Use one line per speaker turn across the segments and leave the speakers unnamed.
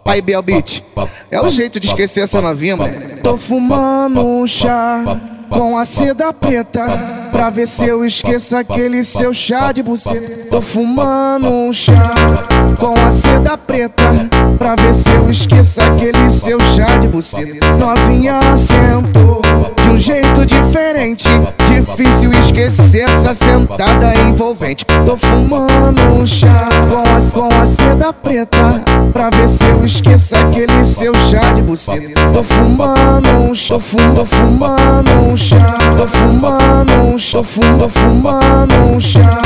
Aí, Biel Beat, é o jeito de esquecer essa novinha, moleque. Tô fumando um chá com a seda preta, pra ver se eu esqueço aquele seu chá de buceta. Tô fumando um chá com a seda preta, pra ver se eu esqueço aquele seu chá de buceta. Novinha sentou de um jeito diferente, difícil esquecer essa sentada envolvente. Tô fumando um chá com a seda preta, pra ver se eu esqueço aquele seu chá de buceta. Tô fumando um chá, tô fumando um chá, tô fumando um chá, tô fumando um chá,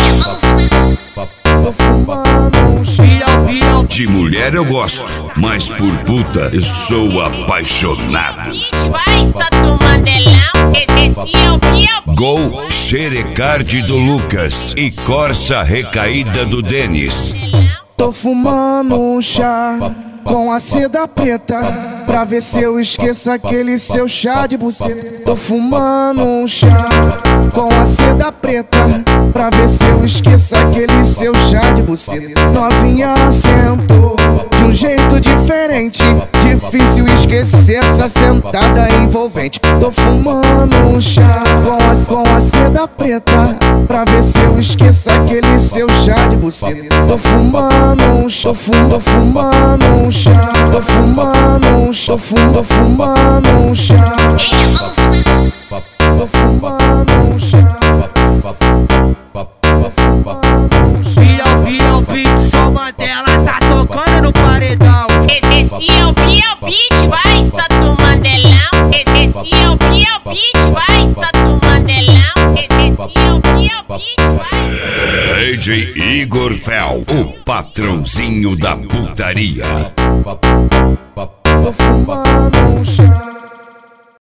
tô fumando um chá.
De mulher eu gosto, mas por puta eu sou apaixonado.
Vai só tu mandelão, esse é o Biel.
Gol Xerecard do Lucas e Corsa recaída do Denis.
Tô fumando um chá com a seda preta, pra ver se eu esqueço aquele seu chá de buceta. Tô fumando um chá com a seda preta, pra ver se eu esqueço aquele seu chá de buceta. Novinha sentou de um jeito diferente, difícil esquecer essa sentada envolvente. Tô fumando um chá com a seda preta, pra ver se eu esqueço aquele seu chá de buceta. Tô fumando um chá, tô fumando um chá, tô fumando um chá, tô fumando um chá, tô fumando um chá, tô fumando um chá.
Biel Beat, só Mandela tá tocando no paredão.
Esse é o Biel Beat, vai só tu mandelão. Esse é o Biel Beat, vai só tu mandelão. Esse é o Biel Beat, vai.
DJ Igor Fel, o patrãozinho da putaria.
Tô fumando um chá.